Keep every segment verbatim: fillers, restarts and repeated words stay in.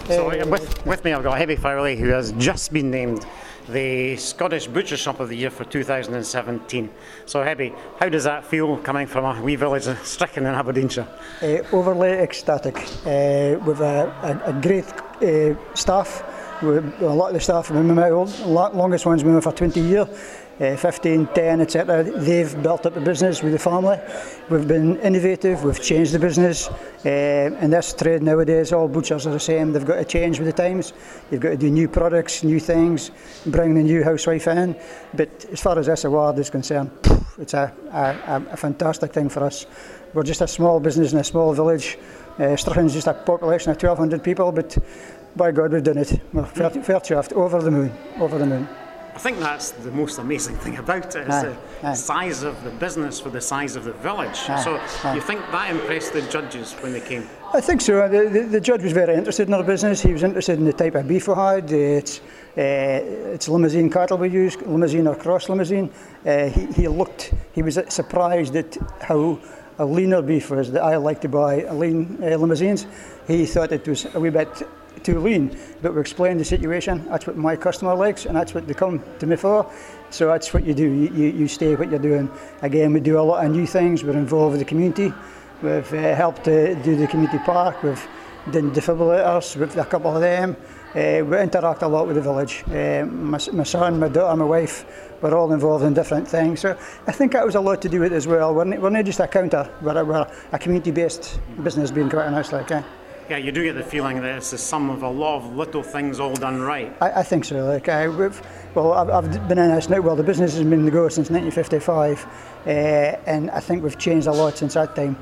So uh, with, with me I've got Hebby Fowley, who has just been named the Scottish Butcher Shop of the Year for two thousand seventeen. So Hebby, how does that feel coming from a wee village of Strichen in Aberdeenshire? Uh, overly ecstatic. Uh, with a, a, a great uh, staff. With a lot of the staff have been with me, the longest one's been with me for twenty years. Uh, fifteen, ten, et cetera. They've built up a business with the family. We've been innovative, we've changed the business. Uh, in this trade nowadays, all butchers are the same. They've got to change with the times. They've got to do new products, new things, bring the new housewife in. But as far as this award is concerned, it's a, a, a fantastic thing for us. We're just a small business in a small village. Uh, Strichen's just a population of twelve hundred people, but by God, we've done it. We're fair, fair chuffed, over the moon, over the moon. I think that's the most amazing thing about it, is aye, the aye. size of the business for the size of the village. Aye, so aye. you think that impressed the judges when they came? I think so. The, the, the judge was very interested in our business. He was interested in the type of beef we had. It's, uh, it's limousine cattle we use, limousine or cross limousine. Uh, he, he looked, he was surprised at how a leaner beef was that I like to buy lean uh, limousines. He thought it was a wee bit too lean, but we explained the situation. That's what my customer likes, and that's what they come to me for. So that's what you do. You, you, you stay what you're doing. Again, we do a lot of new things. We're involved with the community. We've uh, helped uh, do the community park. We've done defibrillators with a couple of them. Uh, we interact a lot with the village. Uh, my, my son, my daughter, my wife, we're all involved in different things. So I think that was a lot to do with it as well. We're not, we're not just a counter. We're a, we're a community-based business, being quite honest. Like, eh? Yeah, you do get the feeling that it's the sum of a lot of little things all done right. I, I think so. Like, I, we've, well, I've, I've been in this now. Well, the business has been in the go since nineteen fifty-five, uh, and I think we've changed a lot since that time.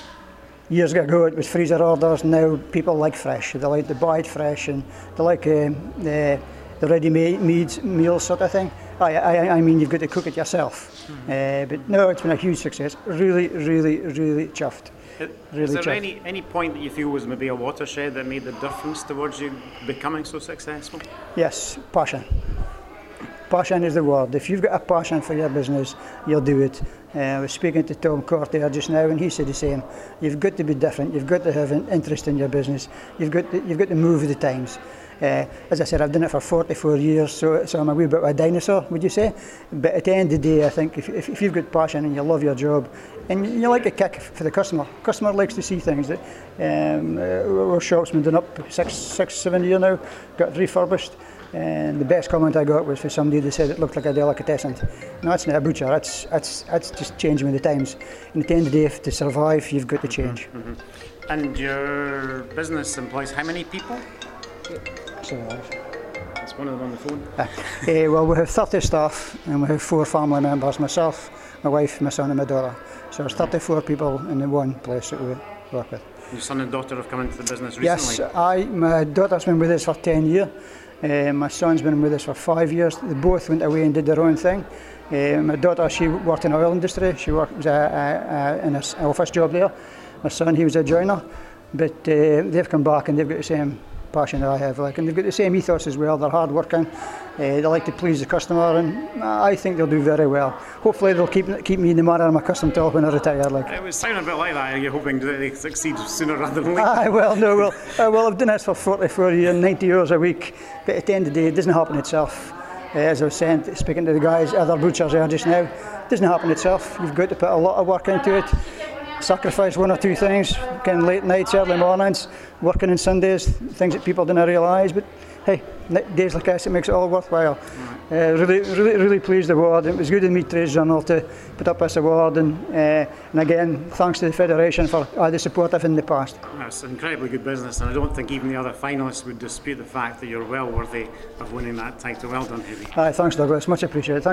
Years ago, it was freezer orders. Now people like fresh. They like to buy it fresh, and they like um, the, the ready-made meals sort of thing. I, I, I mean, you've got to cook it yourself. Mm-hmm. uh, but no, it's been a huge success. Really, really, really chuffed. Really Is there chuffed. any, any point that you feel was maybe a watershed that made the difference towards you becoming so successful? Yes, passion. Passion is the word. If you've got a passion for your business, you'll do it. Uh, I was speaking to Tom Cortier just now, and he said the same. You've got to be different. You've got to have an interest in your business. You've got to, you've got to move with the times. Uh, as I said, I've done it for forty-four years, so, so I'm a wee bit of a dinosaur, would you say? But at the end of the day, I think if, if, if you've got passion and you love your job, and you like a kick for the customer, customer likes to see things. That um, uh, our shop's been done up six, six, seven years now, got refurbished. And the best comment I got was for somebody that said it looked like a delicatessen. No, that's not a butcher, that's, that's, that's just changing with the times. And at the end of the day, to survive, you've got to change. Mm-hmm, mm-hmm. And your business employs how many people? So, There's one of them on the phone. Uh, uh, well, we have thirty staff, and we have four family members, myself, my wife, my son and my daughter. So there's thirty-four people in the one place that we work with. Your son and daughter have come into the business recently? Yes, I, my daughter's been with us for ten years. Uh, my son's been with us for five years. They both went away and did their own thing. Uh, my daughter, she worked in the oil industry. She worked was a, a, a, in an office job there. My son, he was a joiner. But uh, they've come back and they've got the same passion that I have. Like, and they've got the same ethos as well. They're hard working. Uh, they like to please the customer, and I think they'll do very well. Hopefully they'll keep keep me in the manner I'm accustomed to when I retire. Like. It was sounding a bit like that. Are you hoping that they succeed sooner rather than later? Aye, well, no, well, uh, well, I've done this for forty-four years, ninety hours a week, but at the end of the day, it doesn't happen itself. Uh, as I was saying, speaking to the guys, other butchers there just now, it doesn't happen itself. You've got to put a lot of work into it, sacrifice one or two things, kind of late nights, early mornings, working on Sundays, things that people don't realise, but hey, days like this, it makes it all worthwhile. Uh, really, really, really pleased award. It was good in Meat Trades Journal to put up this award, and uh, and again, thanks to the Federation for all the support I've in the past. It's an incredibly good business, and I don't think even the other finalists would dispute the fact that you're well worthy of winning that title. Well done, Hebby. Aye, thanks, Douglas. Much appreciated. Thanks.